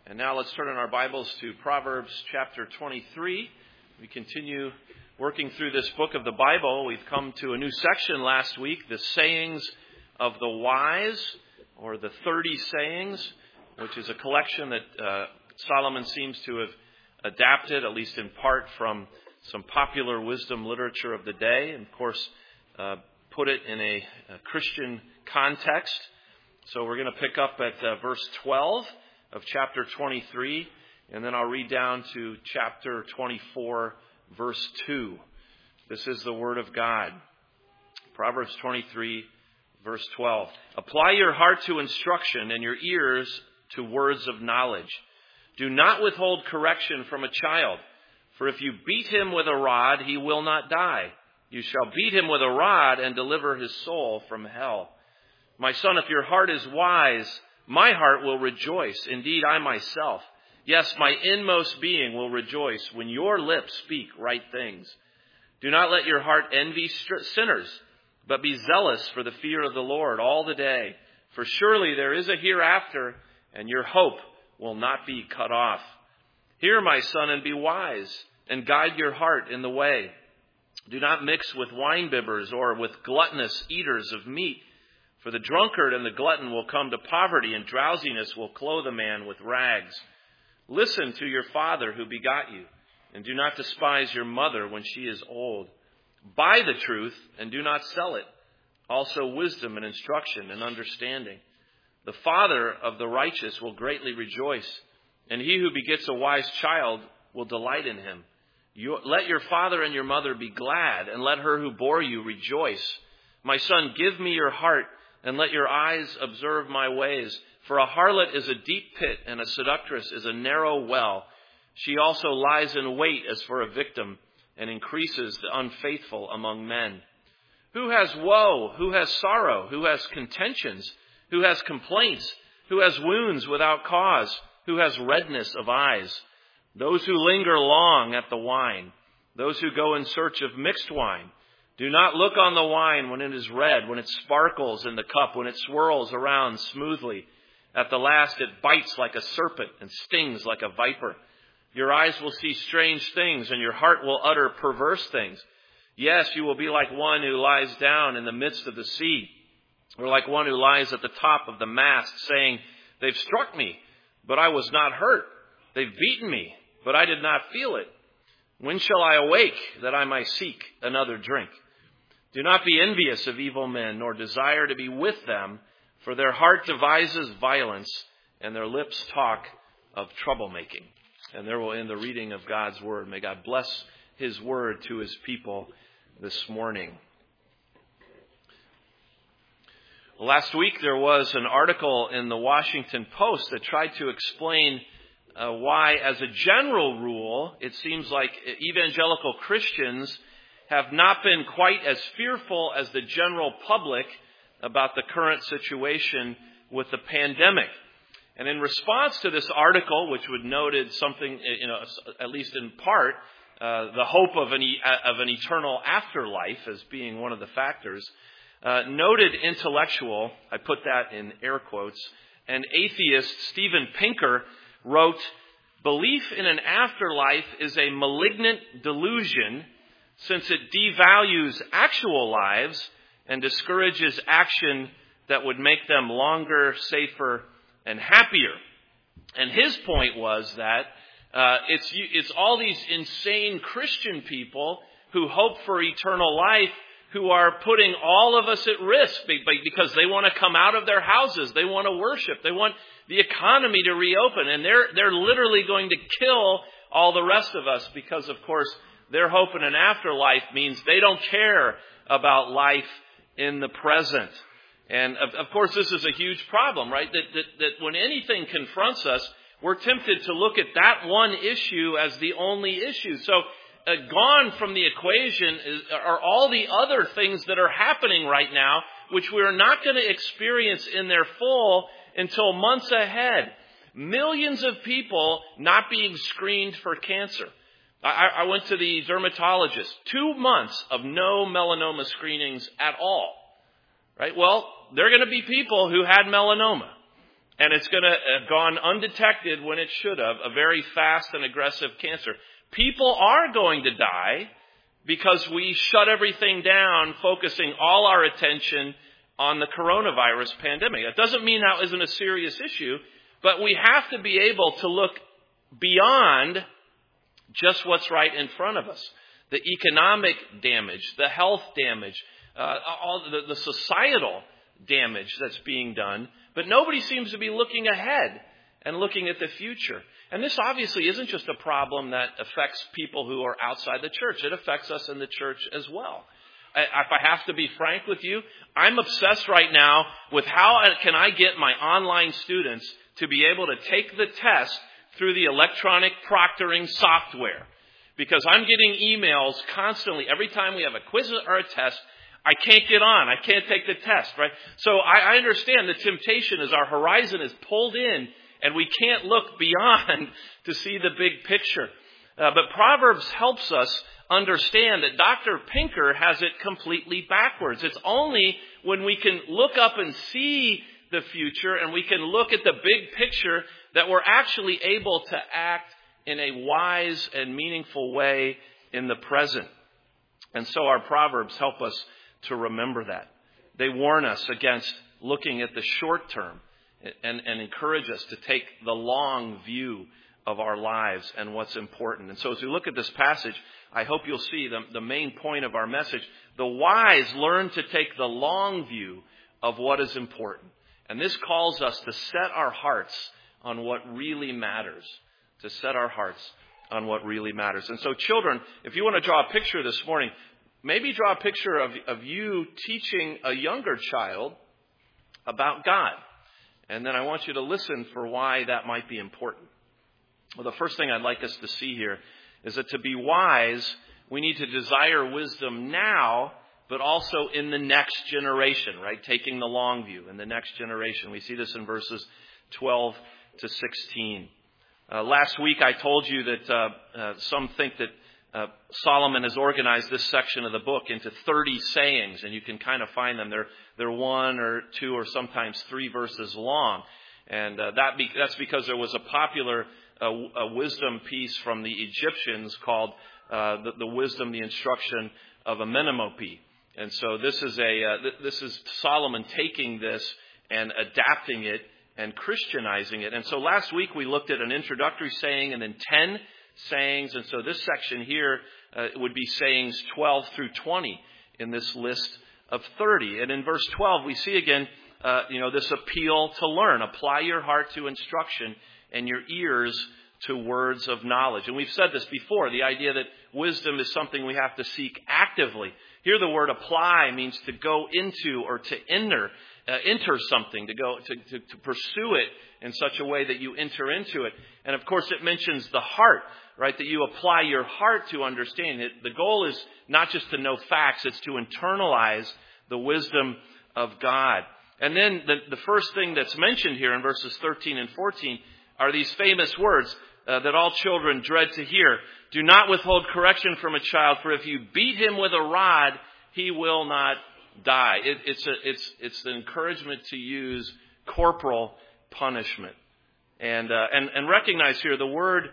And now let's turn in our Bibles to Proverbs chapter 23. We continue working through this book of the Bible. We've come to a new section last week, the sayings of the wise, or the 30 sayings, which is a collection that Solomon seems to have adapted, at least in part, from some popular wisdom literature of the day, and of course put it in a Christian context. So we're going to pick up at verse 12 of chapter 23, and then I'll read down to chapter 24, verse 2. This is the Word of God. Proverbs 23, verse 12. Apply your heart to instruction and your ears to words of knowledge. Do not withhold correction from a child, for if you beat him with a rod, he will not die. You shall beat him with a rod and deliver his soul from hell. My son, if your heart is wise, my heart will rejoice. Indeed, I myself, yes, my inmost being will rejoice when your lips speak right things. Do not let your heart envy sinners, but be zealous for the fear of the Lord all the day. For surely there is a hereafter, and your hope will not be cut off. Hear, my son, and be wise, and guide your heart in the way. Do not mix with winebibbers or with gluttonous eaters of meat. For the drunkard and the glutton will come to poverty, and drowsiness will clothe a man with rags. Listen to your father who begot you, and do not despise your mother when she is old. Buy the truth and do not sell it, also wisdom and instruction and understanding. The father of the righteous will greatly rejoice, and he who begets a wise child will delight in him. Let your father and your mother be glad, and let her who bore you rejoice. My son, give me your heart, and let your eyes observe my ways. For a harlot is a deep pit, and a seductress is a narrow well. She also lies in wait as for a victim, and increases the unfaithful among men. Who has woe? Who has sorrow? Who has contentions? Who has complaints? Who has wounds without cause? Who has redness of eyes? Those who linger long at the wine. Those who go in search of mixed wine. Do not look on the wine when it is red, when it sparkles in the cup, when it swirls around smoothly. At the last it bites like a serpent and stings like a viper. Your eyes will see strange things, and your heart will utter perverse things. Yes, you will be like one who lies down in the midst of the sea, or like one who lies at the top of the mast, saying, they've struck me, but I was not hurt. They've beaten me, but I did not feel it. When shall I awake that I might seek another drink? Do not be envious of evil men, nor desire to be with them, for their heart devises violence, and their lips talk of troublemaking. And there will end the reading of God's word. May God bless his word to his people this morning. Last week there was an article in the Washington Post that tried to explain why, as a general rule, it seems like evangelical Christians have not been quite as fearful as the general public about the current situation with the pandemic. And in response to this article, which would noted something, at least in part, the hope of an eternal afterlife as being one of the factors, noted intellectual, I put that in air quotes, and atheist Steven Pinker wrote, belief in an afterlife is a malignant delusion since it devalues actual lives and discourages action that would make them longer, safer, and happier. And his point was that it's all these insane Christian people who hope for eternal life who are putting all of us at risk because they want to come out of their houses. They want to worship. They want the economy to reopen. And they're literally going to kill all the rest of us because, of course, their hope in an afterlife means they don't care about life in the present. And of course, this is a huge problem, right? That when anything confronts us, we're tempted to look at that one issue as the only issue. So gone from the equation are all the other things that are happening right now, which we're not going to experience in their full until months ahead. Millions of people not being screened for cancer. I went to the dermatologist. 2 months of no melanoma screenings at all. Right? Well, there are going to be people who had melanoma. And it's going to have gone undetected when it should have, a very fast and aggressive cancer. People are going to die because we shut everything down, focusing all our attention on the coronavirus pandemic. It doesn't mean that isn't a serious issue, but we have to be able to look beyond just what's right in front of us. The economic damage, the health damage, all the societal damage that's being done. But nobody seems to be looking ahead and looking at the future. And this obviously isn't just a problem that affects people who are outside the church. It affects us in the church as well. If I have to be frank with you, I'm obsessed right now with how can I get my online students to be able to take the test through the electronic proctoring software. Because I'm getting emails constantly. Every time we have a quiz or a test, I can't get on. I can't take the test, right? So I understand the temptation is our horizon is pulled in and we can't look beyond to see the big picture. But Proverbs helps us understand that Dr. Pinker has it completely backwards. It's only when we can look up and see the future and we can look at the big picture that we're actually able to act in a wise and meaningful way in the present. And so our Proverbs help us to remember that. They warn us against looking at the short term and encourage us to take the long view of our lives and what's important. And so as we look at this passage, I hope you'll see the main point of our message. The wise learn to take the long view of what is important. And this calls us to set our hearts on what really matters. To set our hearts on what really matters. And so children, if you want to draw a picture this morning, maybe draw a picture of you teaching a younger child about God. And then I want you to listen for why that might be important. Well, the first thing I'd like us to see here is that to be wise, we need to desire wisdom now, but also in the next generation, right? Taking the long view in the next generation. We see this in verses 12 to 16. Last week I told you that some think that Solomon has organized this section of the book into 30 sayings, and you can kind of find them. They're one or two or sometimes 3 verses long. And that's because there was a popular a wisdom piece from the Egyptians called the wisdom, the instruction of Amenemope. And so this is Solomon taking this and adapting it and Christianizing it. And so last week we looked at an introductory saying and then 10 sayings. And so this section here would be sayings 12 through 20 in this list of 30. And in verse 12 we see again, this appeal to learn. Apply your heart to instruction and your ears to words of knowledge. And we've said this before, the idea that wisdom is something we have to seek actively. Here the word apply means to go into or to enter something, to go to pursue it in such a way that you enter into it. And of course it mentions the heart, right? That you apply your heart to understand it. The goal is not just to know facts, it's to internalize the wisdom of God. And then the first thing that's mentioned here in verses 13 and 14 are these famous words that all children dread to hear. Do not withhold correction from a child, for if you beat him with a rod, he will not die. It's an encouragement to use corporal punishment. And recognize here the word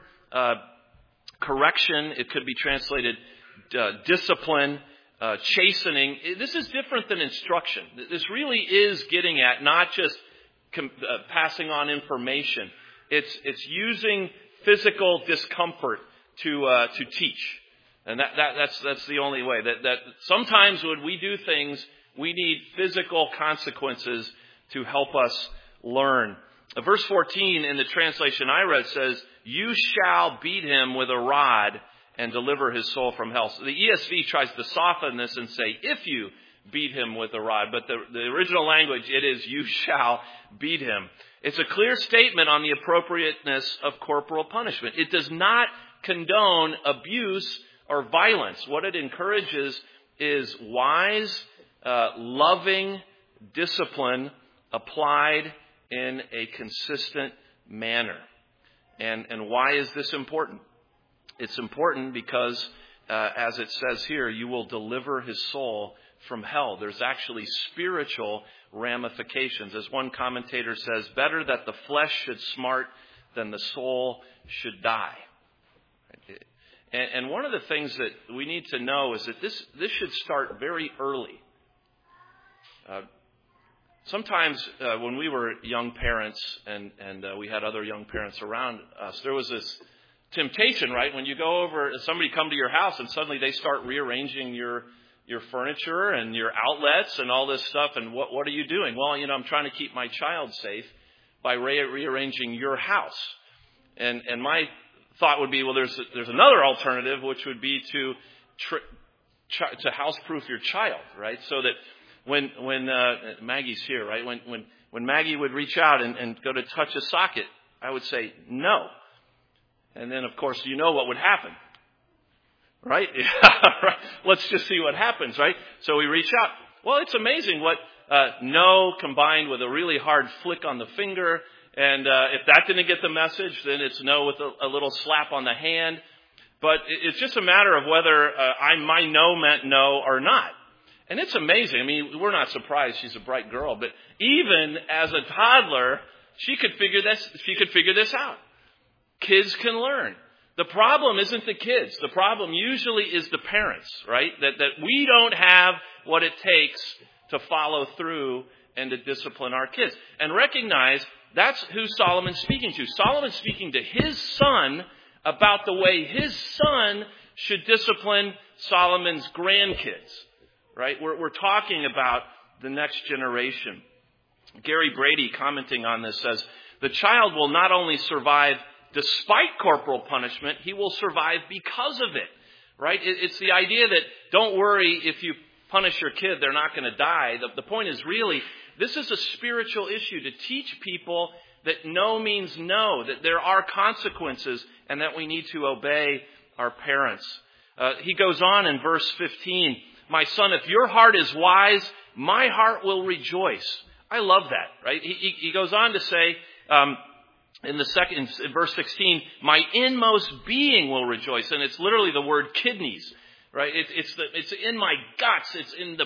correction, it could be translated discipline, chastening. This is different than instruction. This really is getting at not just passing on information. It's using physical discomfort to teach, and that's the only way. That sometimes when we do things, we need physical consequences to help us learn. Verse 14 in the translation I read says, "You shall beat him with a rod and deliver his soul from hell." So the ESV tries to soften this and say, "If you beat him with a rod," but the original language it is, "You shall beat him." It's a clear statement on the appropriateness of corporal punishment. It does not condone abuse or violence. What it encourages is wise, loving discipline applied in a consistent manner. And why is this important? It's important because, as it says here, you will deliver his soul from hell. There's actually spiritual ramifications. As one commentator says, better that the flesh should smart than the soul should die. And one of the things that we need to know is that this should start very early. Sometimes when we were young parents and we had other young parents around us, there was this temptation, right? When you go over, somebody come to your house and suddenly they start rearranging your furniture and your outlets and all this stuff. And what are you doing? Well, I'm trying to keep my child safe by rearranging your house. And my thought would be, well, there's another alternative, which would be to house-proof your child, right? So that when Maggie's here, right? When Maggie would reach out and go to touch a socket, I would say no. And then, of course, what would happen, right? Right? Let's just see what happens, right? So we reach out. Well, it's amazing what no combined with a really hard flick on the finger. And if that didn't get the message, then it's no with a little slap on the hand. But it's just a matter of whether my no meant no or not. And it's amazing. I mean, we're not surprised she's a bright girl. But even as a toddler, she could figure this out. Kids can learn. The problem isn't the kids. The problem usually is the parents, right? That we don't have what it takes to follow through and to discipline our kids. And recognize that's who Solomon's speaking to. Solomon's speaking to his son about the way his son should discipline Solomon's grandkids, right? We're talking about the next generation. Gary Brady, commenting on this, says, the child will not only survive despite corporal punishment, he will survive because of it, right? It's the idea that don't worry if you punish your kid, they're not going to die. The point is really, this is a spiritual issue to teach people that no means no, that there are consequences and that we need to obey our parents. He goes on in verse 15, my son, if your heart is wise, my heart will rejoice. I love that, right? He goes on to say, in verse 16, my inmost being will rejoice. And it's literally the word kidneys, right? It's in my guts. It's in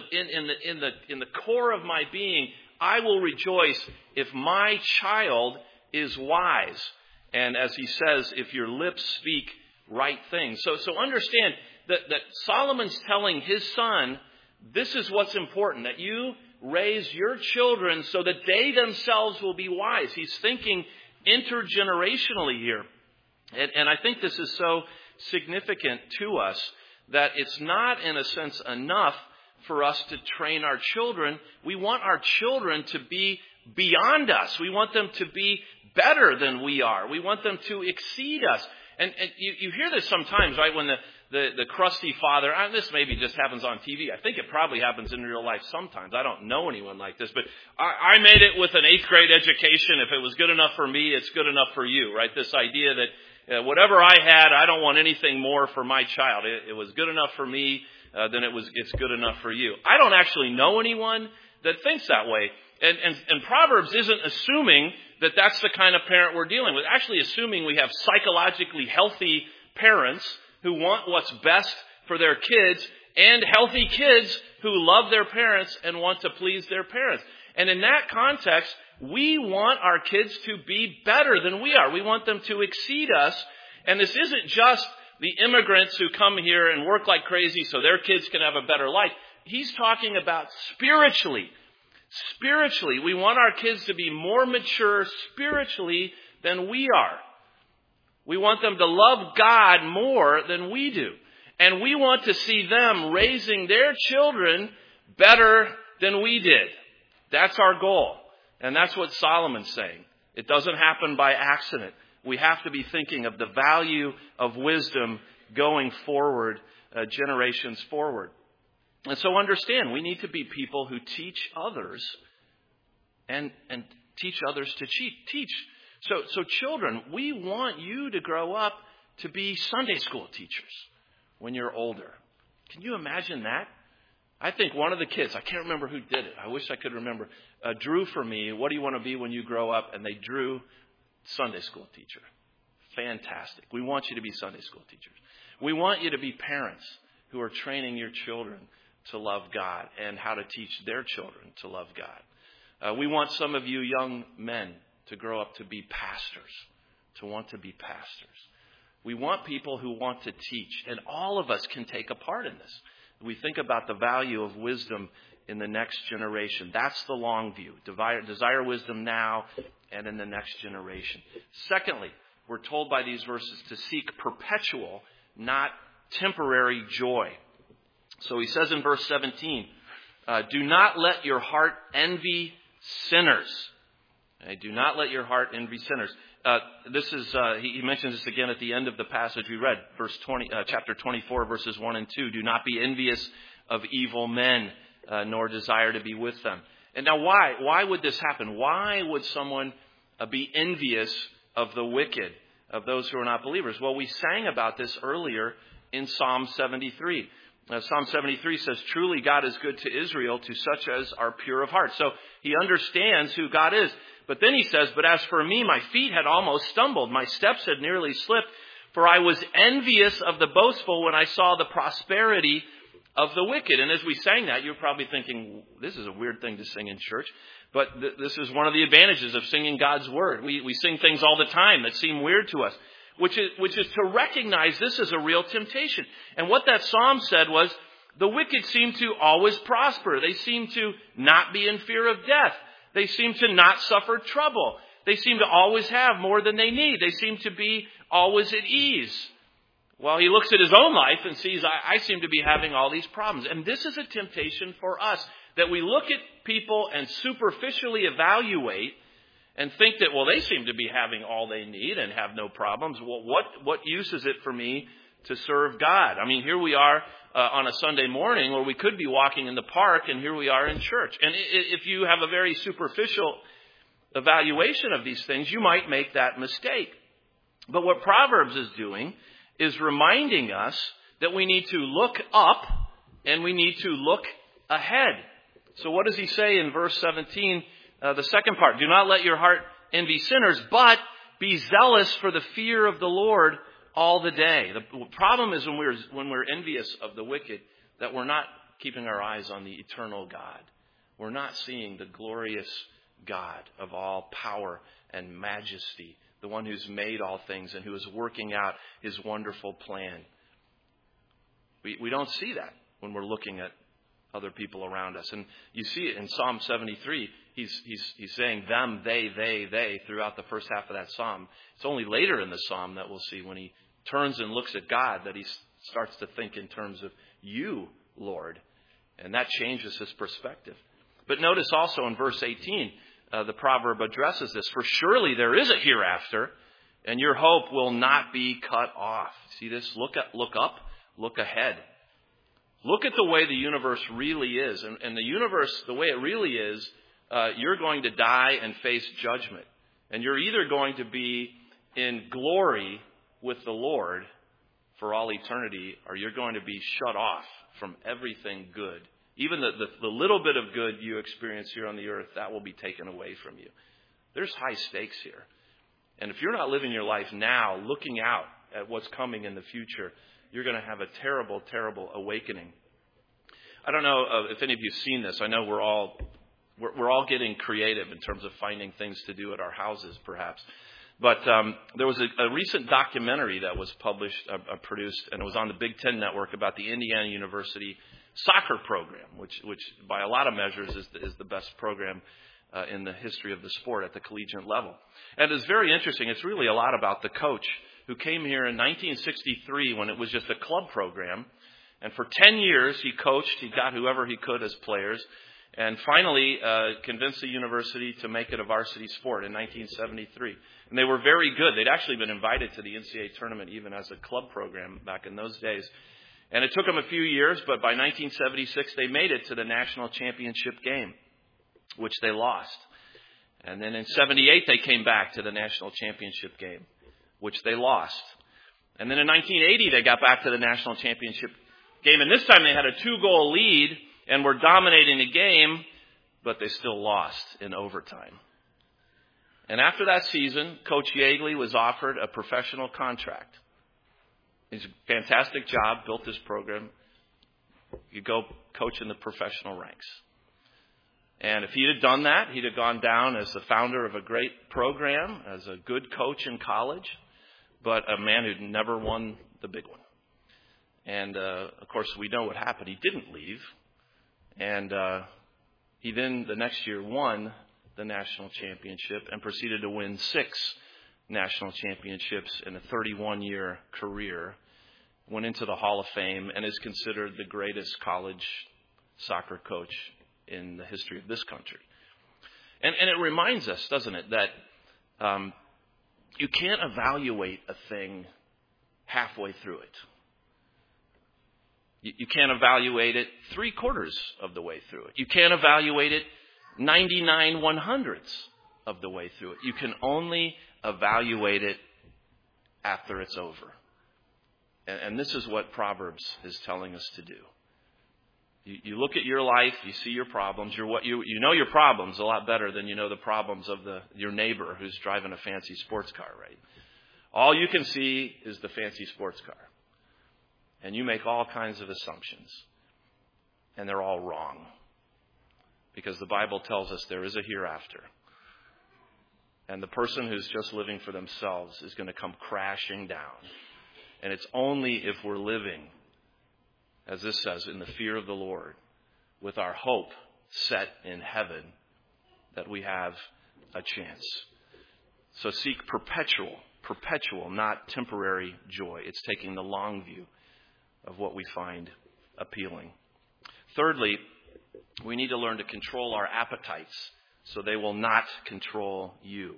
the core of my being. I will rejoice if my child is wise. And as he says, if your lips speak right things. So understand that Solomon's telling his son, this is what's important, that you raise your children so that they themselves will be wise. He's thinking intergenerationally here. And I think this is so significant to us that it's not, in a sense, enough for us to train our children. We want our children to be beyond us. We want them to be better than we are. We want them to exceed us. And you hear this sometimes, right, when the crusty father, and this maybe just happens on TV. I think it probably happens in real life sometimes. I don't know anyone like this, but I made it with an 8th grade education. If it was good enough for me, it's good enough for you, right? This idea that whatever I had, I don't want anything more for my child. It was good enough for me, then it's good enough for you. I don't actually know anyone that thinks that way. And Proverbs isn't assuming that that's the kind of parent we're dealing with. Actually assuming we have psychologically healthy parents who want what's best for their kids and healthy kids who love their parents and want to please their parents. And in that context, we want our kids to be better than we are. We want them to exceed us. And this isn't just the immigrants who come here and work like crazy so their kids can have a better life. He's talking about spiritually. Spiritually, we want our kids to be more mature spiritually than we are. We want them to love God more than we do. And we want to see them raising their children better than we did. That's our goal. And that's what Solomon's saying. It doesn't happen by accident. We have to be thinking of the value of wisdom going forward, generations forward. And so understand, we need to be people who teach others and teach others to teach. So children, we want you to grow up to be Sunday school teachers when you're older. Can you imagine that? I think one of the kids, I can't remember who did it. I wish I could remember, drew for me, what do you want to be when you grow up? And they drew Sunday school teacher. Fantastic. We want you to be Sunday school teachers. We want you to be parents who are training your children to love God and how to teach their children to love God. We want some of you young men to grow up to be pastors, to want to be pastors. We want people who want to teach, and all of us can take a part in this. We think about the value of wisdom in the next generation. That's the long view. Desire wisdom now and in the next generation. Secondly, we're told by these verses to seek perpetual, not temporary joy. So he says in verse 17, do not let your heart envy sinners. Okay, do not let your heart envy sinners. He mentions this again at the end of the passage we read, chapter 24, verses 1 and 2. Do not be envious of evil men, nor desire to be with them. And now why? Why would this happen? Why would someone be envious of the wicked, of those who are not believers? Well, we sang about this earlier in Psalm 73. Psalm 73 says, truly God is good to Israel, to such as are pure of heart. So he understands who God is. But then he says, but as for me, my feet had almost stumbled. My steps had nearly slipped. For I was envious of the boastful when I saw the prosperity of the wicked. And as we sang that, you're probably thinking, this is a weird thing to sing in church. But this is one of the advantages of singing God's word. We sing things all the time that seem weird to us, which is to recognize this as a real temptation. And what that psalm said was, the wicked seem to always prosper. They seem to not be in fear of death. They seem to not suffer trouble. They seem to always have more than they need. They seem to be always at ease. Well, he looks at his own life and sees, I seem to be having all these problems. And this is a temptation for us, that we look at people and superficially evaluate and think that, well, they seem to be having all they need and have no problems. Well, what use is it for me to serve God? I mean, here we are on a Sunday morning where we could be walking in the park, and here we are in church. And if you have a very superficial evaluation of these things, you might make that mistake. But what Proverbs is doing is reminding us that we need to look up and we need to look ahead. So what does he say in verse 17, the second part? Do not let your heart envy sinners, but be zealous for the fear of the Lord all the day. The problem is when we're envious of the wicked, that we're not keeping our eyes on the eternal God. We're not seeing the glorious God of all power and majesty, the one who's made all things and who is working out his wonderful plan. We don't see that when we're looking at other people around us. And you see it in Psalm 73. He's saying them, they throughout the first half of that psalm. It's only later in the psalm that we'll see when he turns and looks at God that he starts to think in terms of you, Lord. And that changes his perspective. But notice also in verse 18, the proverb addresses this. For surely there is a hereafter, and your hope will not be cut off. See this? Look up, look ahead. Look at the way the universe really is. And the universe, the way it really is, you're going to die and face judgment. And you're either going to be in glory with the Lord for all eternity, or you're going to be shut off from everything good. Even the little bit of good you experience here on the earth, that will be taken away from you. There's high stakes here. And if you're not living your life now, looking out at what's coming in the future, you're going to have a terrible, terrible awakening. I don't know if any of you have seen this. I know we're all getting creative in terms of finding things to do at our houses, perhaps. But there was a recent documentary that was produced, and it was on the Big Ten Network about the Indiana University soccer program, which by a lot of measures is the best program in the history of the sport at the collegiate level. And it's very interesting. It's really a lot about the coach who came here in 1963 when it was just a club program. And for 10 years he coached. He got whoever he could as players. And finally convinced the university to make it a varsity sport in 1973. And they were very good. They'd actually been invited to the NCAA tournament even as a club program back in those days. And it took them a few years, but by 1976 they made it to the national championship game, which they lost. And then in 78 they came back to the national championship game, which they lost. And then in 1980 they got back to the national championship game, and this time they had a 2-goal lead and were dominating the game, but they still lost in overtime. And after that season, Coach Yeagley was offered a professional contract. He's a fantastic job, built this program. You go coach in the professional ranks. And if he'd have done that, he'd have gone down as the founder of a great program, as a good coach in college, but a man who'd never won the big one. And, of course, we know what happened. He didn't leave. And he then, the next year, won the national championship and proceeded to win 6 national championships in a 31-year career. Went into the Hall of Fame and is considered the greatest college soccer coach in the history of this country. And it reminds us, doesn't it, that you can't evaluate a thing halfway through it. You can't evaluate it 3/4 of the way through it. You can't evaluate it 99/100 of the way through it. You can only evaluate it after it's over. And this is what Proverbs is telling us to do. You look at your life, you see your problems. You know your problems a lot better than you know the problems of your neighbor who's driving a fancy sports car, right? All you can see is the fancy sports car. And you make all kinds of assumptions. And they're all wrong. Because the Bible tells us there is a hereafter. And the person who's just living for themselves is going to come crashing down. And it's only if we're living, as this says, in the fear of the Lord, with our hope set in heaven, that we have a chance. So seek perpetual, not temporary joy. It's taking the long view of what we find appealing. Thirdly, we need to learn to control our appetites so they will not control you.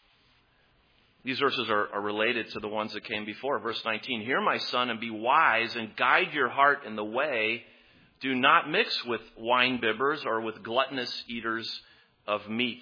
These verses are related to the ones that came before. Verse 19, hear my son and be wise and guide your heart in the way. Do not mix with wine bibbers or with gluttonous eaters of meat.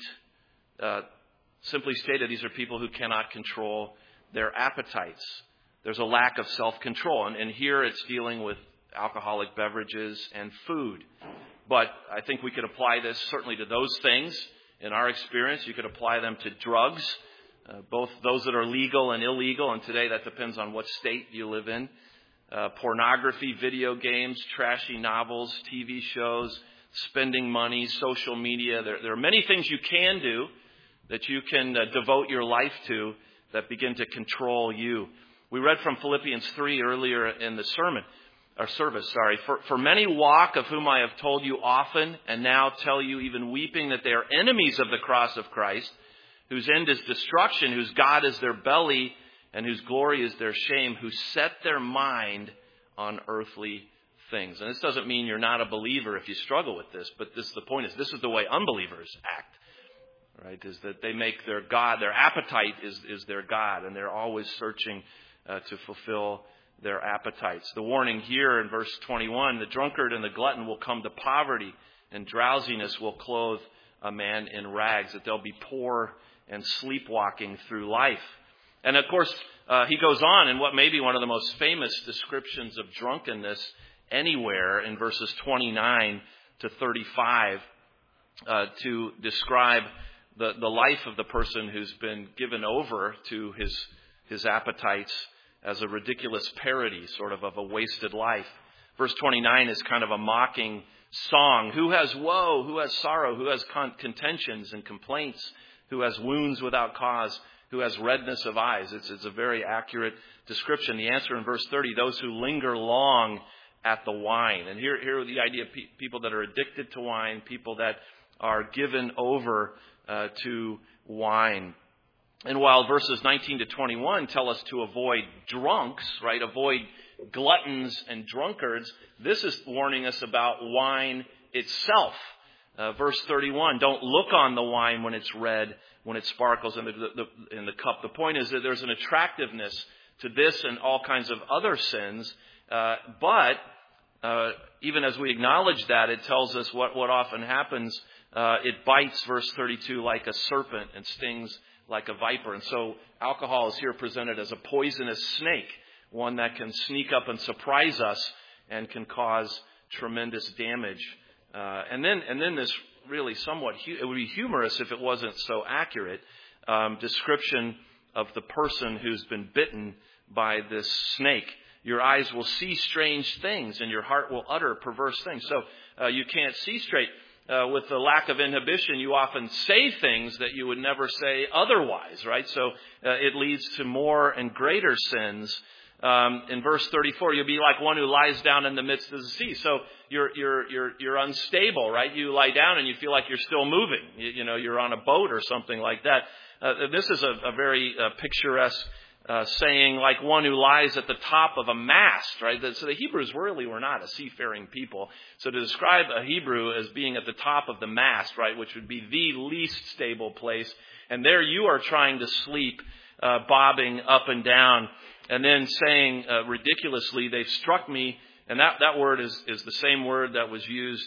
Simply stated, these are people who cannot control their appetites. There's a lack of self-control. And here it's dealing with alcoholic beverages and food. But I think we could apply this certainly to those things. In our experience, you could apply them to drugs. Both those that are legal and illegal, and today that depends on what state you live in. Pornography, video games, trashy novels, TV shows, spending money, social media. There are many things you can do that you can devote your life to that begin to control you. We read from Philippians 3 earlier in the service. For many walk, of whom I have told you often, and now tell you even weeping, that they are enemies of the cross of Christ, whose end is destruction, whose God is their belly, and whose glory is their shame, who set their mind on earthly things. And this doesn't mean you're not a believer if you struggle with this, but the point is, this is the way unbelievers act, right? Is that they make their God, their appetite is their God, and they're always searching to fulfill their appetites. The warning here in verse 21, the drunkard and the glutton will come to poverty, and drowsiness will clothe a man in rags, that they'll be poor and sleepwalking through life. And of course, he goes on in what may be one of the most famous descriptions of drunkenness anywhere in verses 29 to 35 to describe the life of the person who's been given over to his appetites as a ridiculous parody, sort of a wasted life. Verse 29 is kind of a mocking song. Who has woe? Who has sorrow? Who has contentions and complaints? Who has wounds without cause? Who has redness of eyes? It's a very accurate description. The answer in verse 30, those who linger long at the wine. And here the idea of people that are addicted to wine, people that are given over to wine. And while verses 19 to 21 tell us to avoid drunks, right, avoid gluttons and drunkards, this is warning us about wine itself. Verse 31, don't look on the wine when it's red, when it sparkles in the cup. The point is that there's an attractiveness to this and all kinds of other sins. But even as we acknowledge that, it tells us what often happens. It bites, verse 32, like a serpent and stings like a viper. And so alcohol is here presented as a poisonous snake, one that can sneak up and surprise us and can cause tremendous damage. And then this really somewhat, it would be humorous if it wasn't so accurate, description of the person who's been bitten by this snake. Your eyes will see strange things, and your heart will utter perverse things. So you can't see straight. With the lack of inhibition, you often say things that you would never say otherwise, right? So it leads to more and greater sins. In verse 34, you'll be like one who lies down in the midst of the sea. So you're unstable, right? You lie down and you feel like you're still moving. You're on a boat or something like that. This is a very picturesque saying, like one who lies at the top of a mast, right? So the Hebrews really were not a seafaring people. So to describe a Hebrew as being at the top of the mast, right, which would be the least stable place, and there you are trying to sleep, bobbing up and down, and then saying ridiculously, they've struck me. And that word is the same word that was used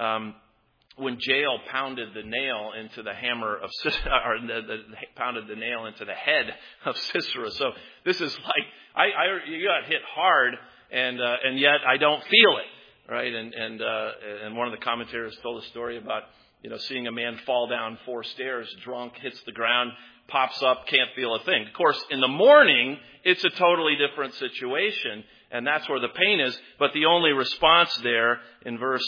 when Jael pounded the nail into the hammer of or pounded the nail into the head of Sisera. So this is like you got hit hard, and yet I don't feel it, right? And one of the commentators told a story about seeing a man fall down 4 stairs, drunk, hits the ground, pops up, can't feel a thing. Of course, in the morning, it's a totally different situation, and that's where the pain is. But the only response there in verse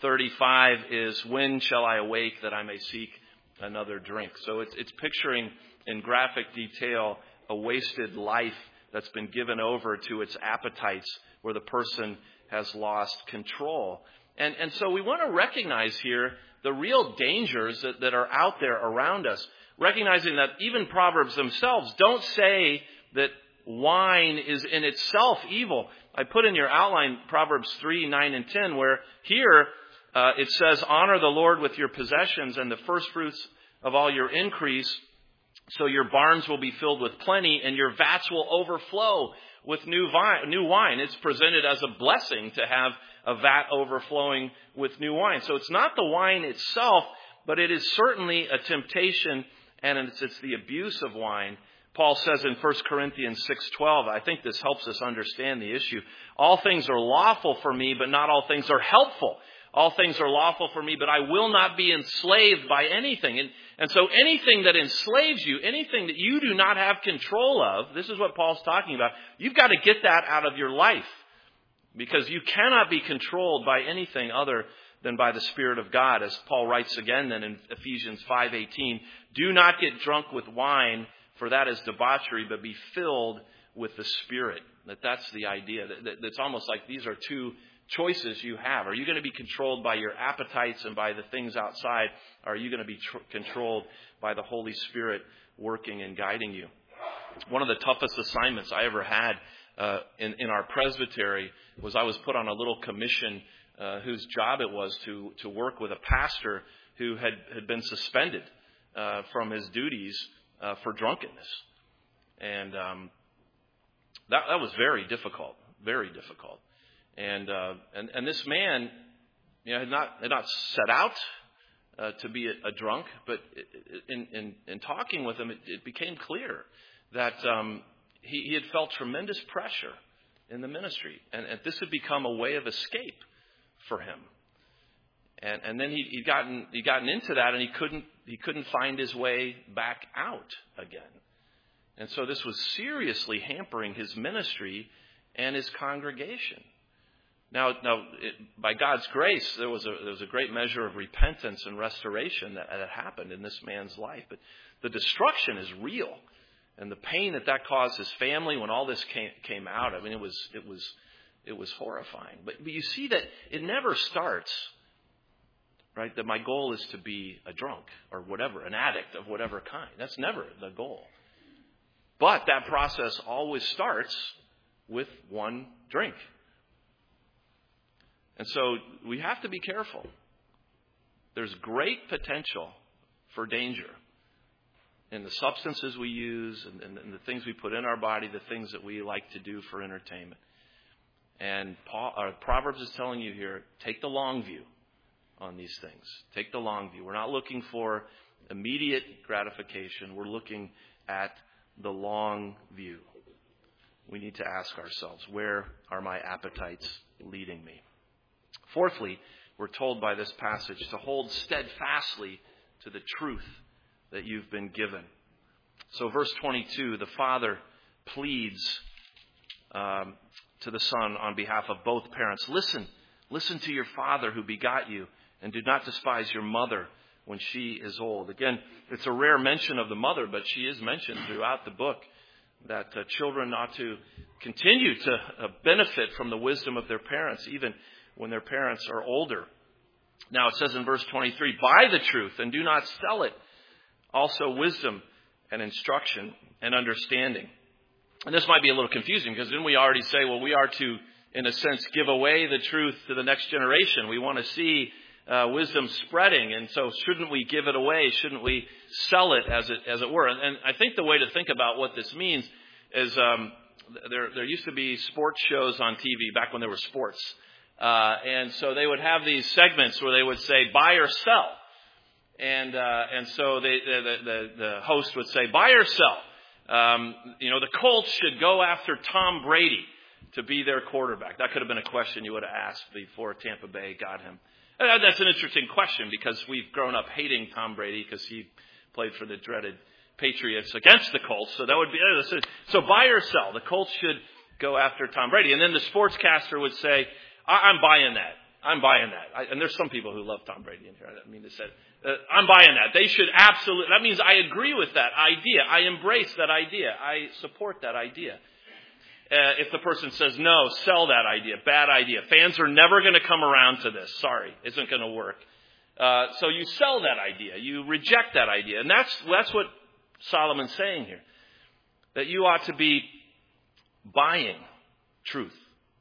35 is, when shall I awake that I may seek another drink? So it's picturing in graphic detail a wasted life that's been given over to its appetites, where the person has lost control. And so we want to recognize here the real dangers that are out there around us, recognizing that even Proverbs themselves don't say that wine is in itself evil. I put in your outline Proverbs 3, 9, and 10, where here it says, honor the Lord with your possessions and the first fruits of all your increase, so your barns will be filled with plenty and your vats will overflow with new wine. It's presented as a blessing to have a vat overflowing with new wine. So it's not the wine itself, but it is certainly a temptation, and it's the abuse of wine. Paul says in 1 Corinthians 6:12, I think this helps us understand the issue. All things are lawful for me, but not all things are helpful. All things are lawful for me, but I will not be enslaved by anything. And so anything that enslaves you, anything that you do not have control of, this is what Paul's talking about. You've got to get that out of your life, because you cannot be controlled by anything other than by the Spirit of God. As Paul writes again then in Ephesians 5:18, do not get drunk with wine, for that is debauchery, but be filled with the Spirit. That's the idea. That's almost like these are two choices you have. Are you going to be controlled by your appetites and by the things outside? Or are you going to be controlled by the Holy Spirit working and guiding you? One of the toughest assignments I ever had in our presbytery was I was put on a little commission whose job it was to work with a pastor who had been suspended from his duties for drunkenness. And that was very difficult, very difficult. And this man, had not set out to be a drunk, but in talking with him, it became clear that he had felt tremendous pressure in the ministry, and this had become a way of escape for him. And then he'd gotten into that, and he couldn't find his way back out again. And so this was seriously hampering his ministry and his congregation. Now, by God's grace, there was a great measure of repentance and restoration that happened in this man's life. But the destruction is real, and the pain that caused his family when all this came out. I mean, it was horrifying. But you see that it never starts, right? That my goal is to be a drunk or whatever, an addict of whatever kind. That's never the goal. But that process always starts with one drink. And so we have to be careful. There's great potential for danger in the substances we use and the things we put in our body, the things that we like to do for entertainment. And Proverbs is telling you here, take the long view on these things. Take the long view. We're not looking for immediate gratification. We're looking at the long view. We need to ask ourselves, where are my appetites leading me? Fourthly, we're told by this passage to hold steadfastly to the truth that you've been given. So verse 22, the father pleads to the Son on behalf of both parents. Listen to your father who begot you, and do not despise your mother when she is old. Again, it's a rare mention of the mother, but she is mentioned throughout the book, that children ought to continue to benefit from the wisdom of their parents, even when their parents are older. Now it says in verse 23, buy the truth and do not sell it. Also wisdom and instruction and understanding. And this might be a little confusing, because didn't we already say, well, we are to, in a sense, give away the truth to the next generation. We want to see wisdom spreading, and so shouldn't we give it away? Shouldn't we sell it, as it were? And I think the way to think about what this means is there used to be sports shows on TV back when there were sports, and so they would have these segments where they would say buy or sell, and so the host would say buy or sell. The Colts should go after Tom Brady to be their quarterback. That could have been a question you would have asked before Tampa Bay got him. That's an interesting question, because we've grown up hating Tom Brady because he played for the dreaded Patriots against the Colts. So that would be, so buy or sell. The Colts should go after Tom Brady. And then the sportscaster would say, I'm buying that. I'm buying that. And there's some people who love Tom Brady in here. I didn't mean to say I'm buying that. They should absolutely, that means I agree with that idea. I embrace that idea. I support that idea. If the person says, no, sell that idea, bad idea. Fans are never going to come around to this. Sorry, isn't going to work. So you sell that idea. You reject that idea. And that's what Solomon's saying here. That you ought to be buying truth.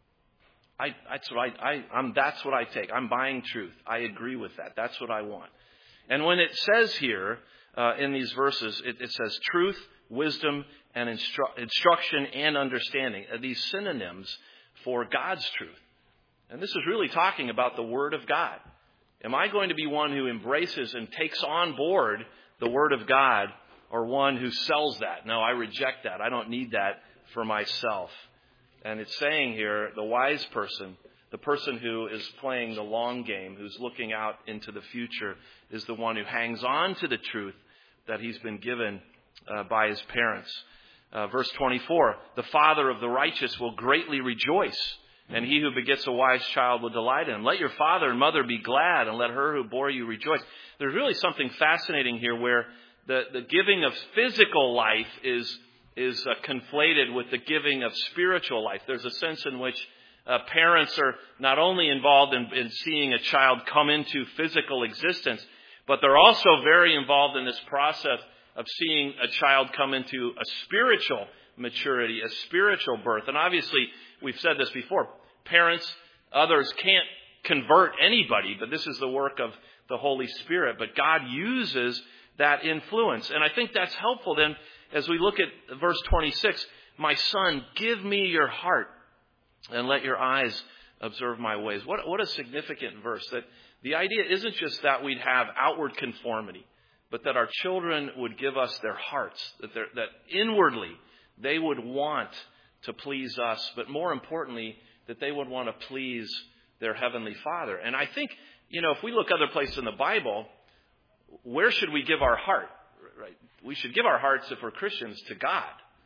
That's what I take. I'm buying truth. I agree with that. That's what I want. And when it says here in these verses, it says truth, wisdom, and instruction and understanding, these synonyms for God's truth. And this is really talking about the Word of God. Am I going to be one who embraces and takes on board the Word of God, or one who sells that? No, I reject that. I don't need that for myself. And it's saying here, the wise person, the person who is playing the long game, who's looking out into the future, is the one who hangs on to the truth that he's been given by his parents. Verse 24, the father of the righteous will greatly rejoice, and he who begets a wise child will delight in him. Let your father and mother be glad, and let her who bore you rejoice. There's really something fascinating here where the giving of physical life is conflated with the giving of spiritual life. There's a sense in which parents are not only involved in seeing a child come into physical existence, but they're also very involved in this process of seeing a child come into a spiritual maturity, a spiritual birth. And obviously, we've said this before, parents, others can't convert anybody, but this is the work of the Holy Spirit. But God uses that influence. And I think that's helpful then as we look at verse 26, my son, give me your heart and let your eyes observe my ways. What a significant verse. That the idea isn't just that we'd have outward conformity, but that our children would give us their hearts, that inwardly they would want to please us, but more importantly, that they would want to please their Heavenly Father. And I think, if we look other places in the Bible, where should we give our heart? Right? We should give our hearts, if we're Christians, to God.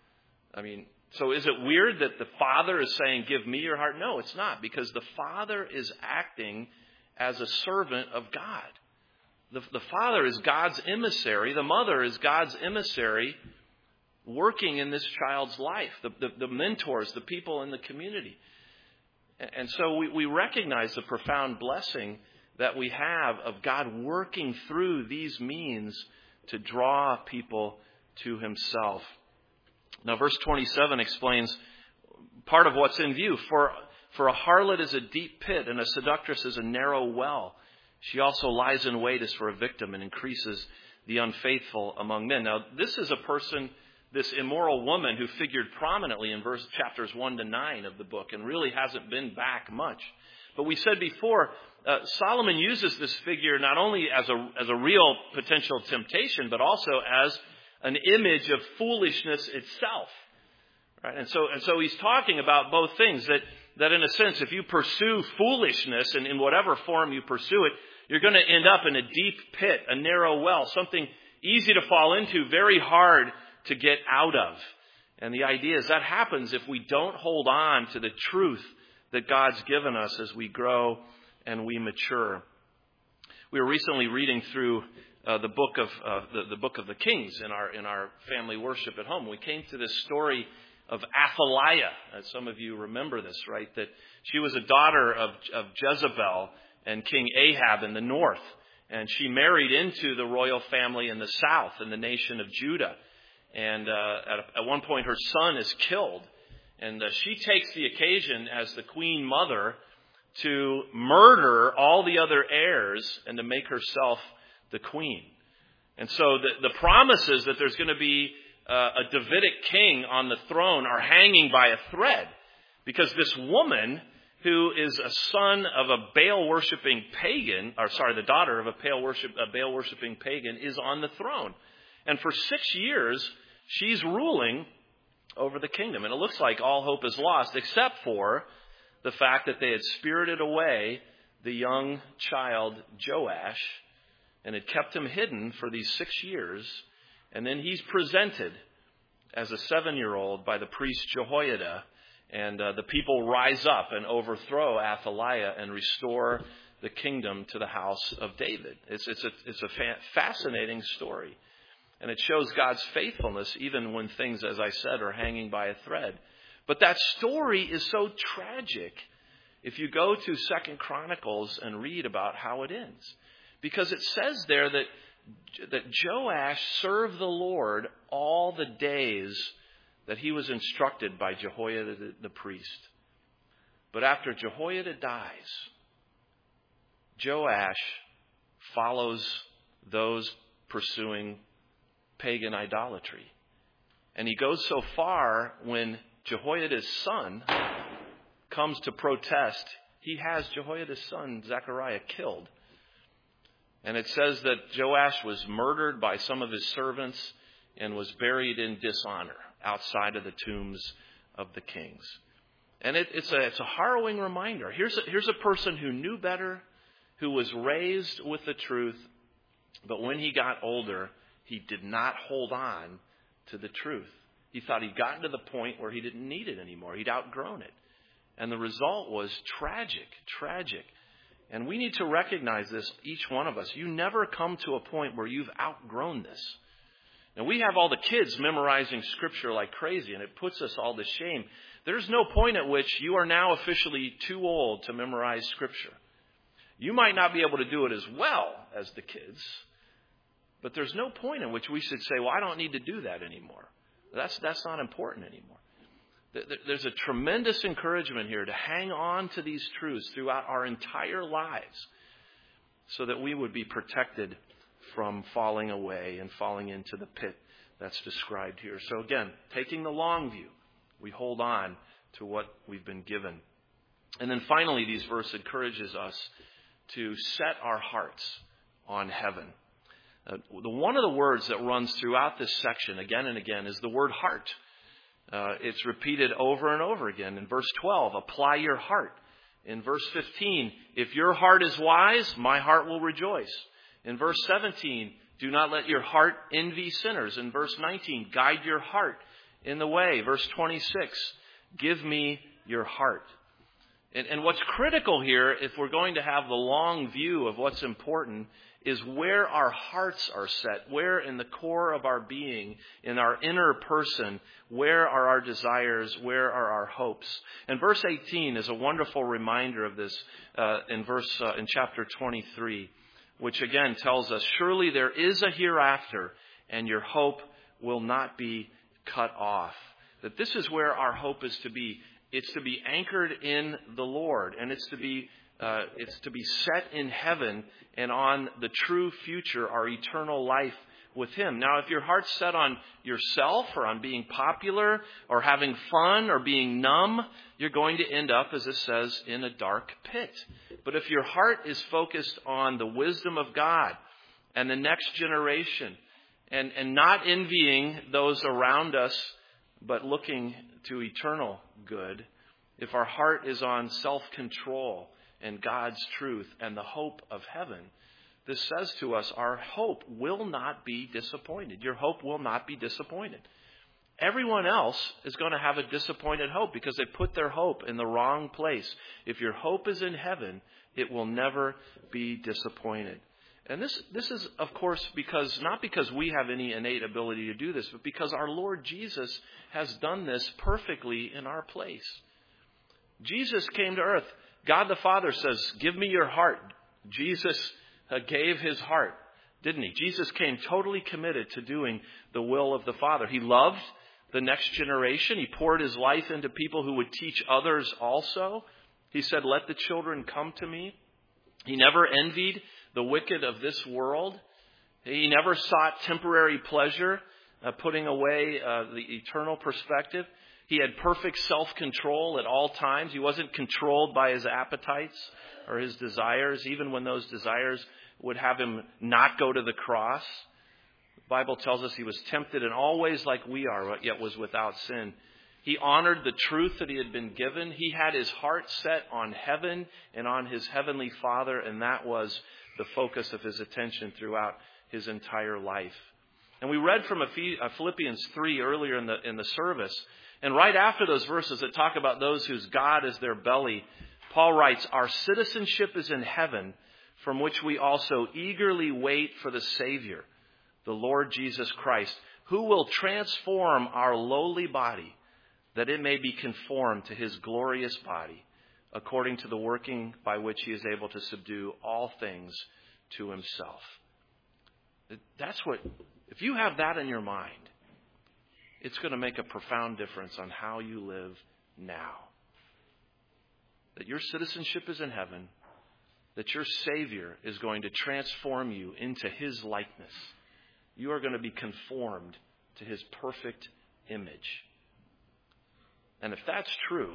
So is it weird that the Father is saying, give me your heart? No, it's not, because the Father is acting as a servant of God. The father is God's emissary. The mother is God's emissary working in this child's life. The mentors, the people in the community. And so we recognize the profound blessing that we have of God working through these means to draw people to himself. Now, verse 27 explains part of what's in view. For a harlot is a deep pit, and a seductress is a narrow well. She also lies in wait as for a victim and increases the unfaithful among men. Now, this is a person, this immoral woman, who figured prominently in chapters 1 to 9 of the book and really hasn't been back much. But we said before, Solomon uses this figure not only as a real potential temptation, but also as an image of foolishness itself. Right? And so he's talking about both things, that in a sense, if you pursue foolishness, and in whatever form you pursue it, you're going to end up in a deep pit, a narrow well, something easy to fall into, very hard to get out of. And the idea is that happens if we don't hold on to the truth that God's given us as we grow and we mature. We were recently reading through the book of the Kings in our family worship at home. We came to this story of Athaliah. Some of you remember this, right? That she was a daughter of Jezebel and King Ahab in the north. And she married into the royal family in the south, in the nation of Judah. And at one point, her son is killed. And she takes the occasion as the queen mother to murder all the other heirs and to make herself the queen. And so the promises that there's going to be a Davidic king on the throne are hanging by a thread. Because this woman, who is a son of a Baal-worshipping pagan, the daughter of a Baal-worshipping pagan, is on the throne. And for 6 years, she's ruling over the kingdom. And it looks like all hope is lost, except for the fact that they had spirited away the young child Joash and had kept him hidden for these 6 years. And then he's presented as a 7-year-old by the priest Jehoiada. And the people rise up and overthrow Athaliah and restore the kingdom to the house of David. It's a fascinating story. And it shows God's faithfulness even when things, as I said, are hanging by a thread. But that story is so tragic if you go to 2 Chronicles and read about how it ends. Because it says there that Joash served the Lord all the days that he was instructed by Jehoiada the priest. But after Jehoiada dies, Joash follows those pursuing pagan idolatry. And he goes so far when Jehoiada's son comes to protest, he has Jehoiada's son, Zechariah, killed. And it says that Joash was murdered by some of his servants and was buried in dishonor outside of the tombs of the kings. And it's a harrowing reminder. Here's a person who knew better, who was raised with the truth, but when he got older, he did not hold on to the truth. He thought he'd gotten to the point where he didn't need it anymore. He'd outgrown it. And the result was tragic. And we need to recognize this, each one of us. You never come to a point where you've outgrown this. And we have all the kids memorizing Scripture like crazy, and it puts us all to shame. There's no point at which you are now officially too old to memorize Scripture. You might not be able to do it as well as the kids, but there's no point in which we should say, well, I don't need to do that anymore. That's not important anymore. There's a tremendous encouragement here to hang on to these truths throughout our entire lives so that we would be protected from falling away and falling into the pit that's described here. So again, taking the long view, we hold on to what we've been given. And then finally, these verses encourages us to set our hearts on heaven. One of the words that runs throughout this section again and again is the word heart. It's repeated over and over again. In verse 12, apply your heart. In verse 15, if your heart is wise, my heart will rejoice. In verse 17, do not let your heart envy sinners. In verse 19, guide your heart in the way. Verse 26, give me your heart. And what's critical here, if we're going to have the long view of what's important, is where our hearts are set, where in the core of our being, in our inner person, where are our desires, where are our hopes. And verse 18 is a wonderful reminder of this in chapter 23, which again tells us, surely there is a hereafter, and your hope will not be cut off. That this is where our hope is to be. It's to be anchored in the Lord, and it's to be set in heaven and on the true future, our eternal life with Him. Now, if your heart's set on yourself or on being popular or having fun or being numb, you're going to end up, as it says, in a dark pit. But if your heart is focused on the wisdom of God and the next generation and not envying those around us, but looking to eternal good, if our heart is on self-control and God's truth and the hope of heaven, this says to us our hope will not be disappointed. Your hope will not be disappointed. everyone else is going to have a disappointed hope because they put their hope in the wrong place. If your hope is in heaven, it will never be disappointed. And this is, of course, not because we have any innate ability to do this, but because our Lord Jesus has done this perfectly in our place. Jesus came to earth. God the Father says, give me your heart. Jesus gave his heart, didn't he? Jesus came totally committed to doing the will of the Father. He loved the next generation. He poured his life into people who would teach others also. He said, let the children come to me. He never envied the wicked of this world. He never sought temporary pleasure, putting away the eternal perspective. He had perfect self-control at all times. He wasn't controlled by his appetites or his desires, even when those desires would have him not go to the cross. The Bible tells us he was tempted in all ways like we are, yet was without sin. He honored the truth that he had been given. He had his heart set on heaven and on his heavenly Father, and that was the focus of his attention throughout his entire life. And we read from Philippians 3 earlier in the service. And right after those verses that talk about those whose God is their belly, Paul writes, our citizenship is in heaven, from which we also eagerly wait for the Savior, the Lord Jesus Christ, who will transform our lowly body, that it may be conformed to his glorious body, according to the working by which he is able to subdue all things to himself. If you have that in your mind, it's going to make a profound difference on how you live now. That your citizenship is in heaven, that your Savior is going to transform you into his likeness. You are going to be conformed to his perfect image. And if that's true,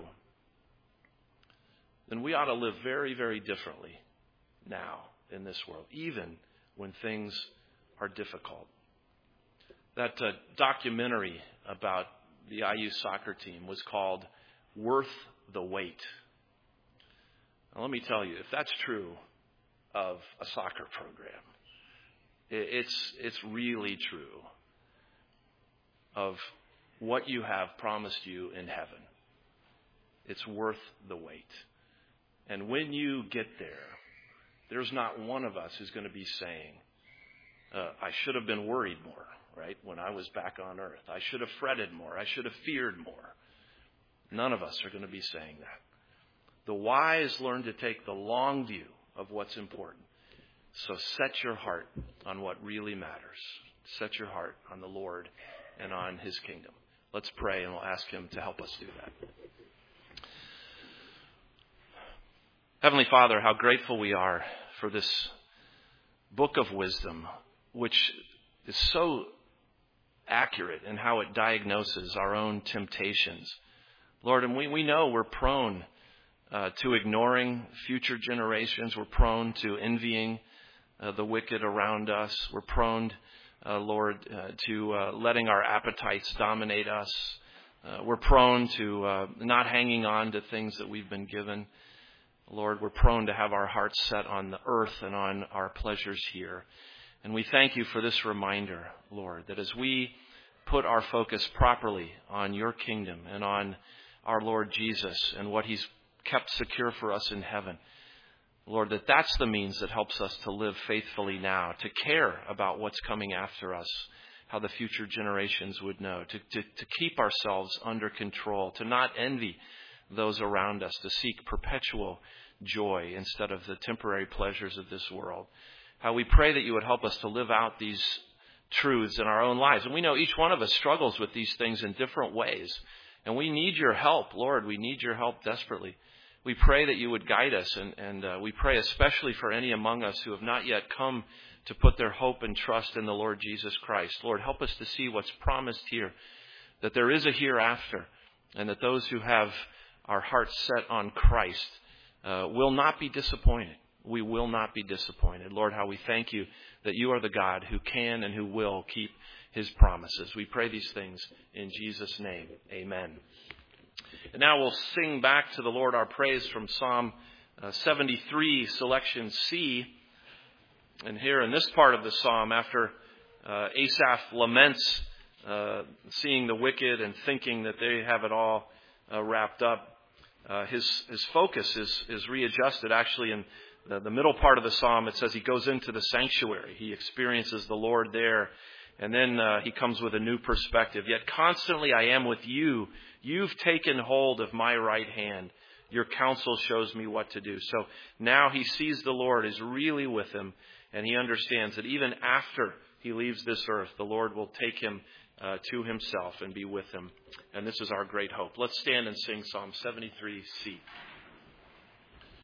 then we ought to live very, very differently now in this world, even when things are difficult. That documentary about the IU soccer team was called Worth the Wait. Now, let me tell you, if that's true of a soccer program, it's really true of what you have promised you in heaven. It's worth the wait. And when you get there, there's not one of us who's going to be saying, I should have been worried more, right, when I was back on earth. I should have fretted more. I should have feared more. None of us are going to be saying that. The wise learn to take the long view of what's important. So set your heart on what really matters. Set your heart on the Lord and on his kingdom. Let's pray and we'll ask him to help us do that. Heavenly Father, how grateful we are for this book of wisdom, which is so accurate in how it diagnoses our own temptations. Lord, and we know we're prone to ignoring future generations. We're prone to envying the wicked around us. We're prone, Lord, to letting our appetites dominate us. We're prone to not hanging on to things that we've been given. Lord, we're prone to have our hearts set on the earth and on our pleasures here. And we thank you for this reminder, Lord, that as we put our focus properly on your kingdom and on our Lord Jesus and what he's kept secure for us in heaven, Lord, that's the means that helps us to live faithfully now, to care about what's coming after us, how the future generations would know, to keep ourselves under control, to not envy those around us, to seek perpetual joy instead of the temporary pleasures of this world. How we pray that you would help us to live out these truths in our own lives. And we know each one of us struggles with these things in different ways. And we need your help, Lord. We need your help desperately. We pray that you would guide us, and we pray especially for any among us who have not yet come to put their hope and trust in the Lord Jesus Christ. Lord, help us to see what's promised here, that there is a hereafter, and that those who have our hearts set on Christ will not be disappointed. We will not be disappointed. Lord, how we thank you that you are the God who can and who will keep his promises. We pray these things in Jesus' name. Amen. And now we'll sing back to the Lord our praise from Psalm 73, selection C. And here in this part of the psalm, after Asaph laments seeing the wicked and thinking that they have it all wrapped up, his focus is readjusted. Actually, in the middle part of the psalm, it says he goes into the sanctuary. He experiences the Lord there. And then he comes with a new perspective. Yet constantly I am with you. You've taken hold of my right hand. Your counsel shows me what to do. So now he sees the Lord is really with him. And he understands that even after he leaves this earth, the Lord will take him to himself and be with him. And this is our great hope. Let's stand and sing Psalm 73C.